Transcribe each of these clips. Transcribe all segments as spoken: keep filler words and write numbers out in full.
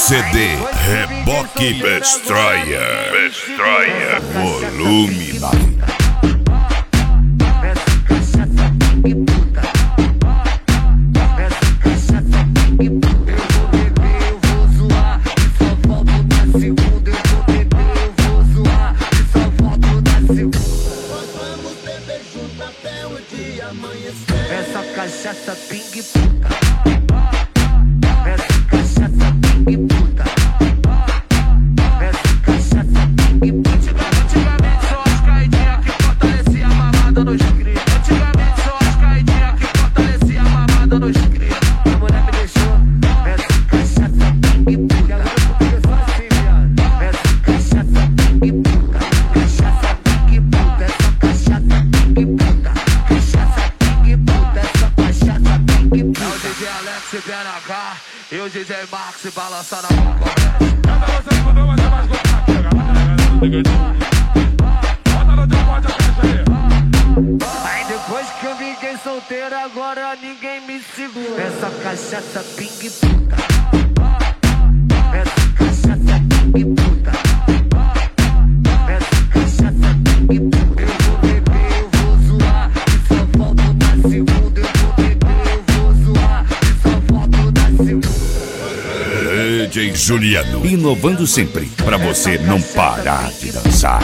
C D Reboque Destroyer, Destroyer, volume nove. Essa cachaça ping puta. Essa cachaça ping puta. Essa cachaça ping puta. Antigamente só as caidinhas que fortalecia a mamada nos cria. Antigamente só as caidinhas que fortalecia a mamada nos cria. A mulher me deixou. Essa cachaça ping puta. E agora eu tô só assim, viado. Essa cachaça ping puta. Cachaça ping puta. Essa cachaça ping puta. Cachaça ping puta. Essa cachaça ping puta. É o D J Alex e B N H e o D J Max balançando a boca. Cada você mudou, você mais gostar. Bota no teu bote a caixa aí. Aí depois que eu fiquei solteiro, agora ninguém me segura. Essa cachaça ping puta. Essa cachaça ping puta. Essa cachaça ping puta. Eu vou beber, eu vou zoar, e só volto na segunda. Eu vou beber, eu vou zoar, e só volto na segunda. D J Juliano, inovando sempre, pra você não parar de dançar.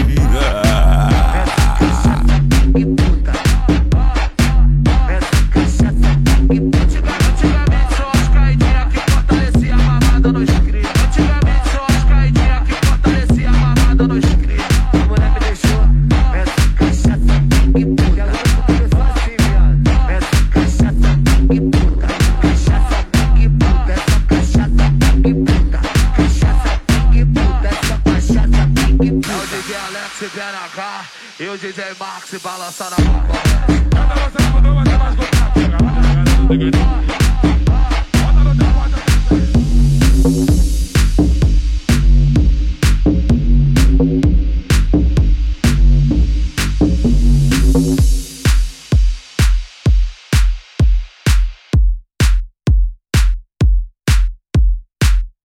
Antigamente só as caidinhas que fortalecia a mamada nos cria. Antigamente só as caidinhas que fortalecia a mamada nos cria. A mulher me deixou. Essa cachaça ping puta. E agora eu tô só assim, viado. Essa cachaça ping puta. Cachaça ping puta. Essa cachaça ping puta. Cachaça ping puta. Essa cachaça ping puta. É o D J Alex e B N H e o D J Max balançando a boca. Cada você mudou, você mais gostar. Bota no teu bote a caixa aí.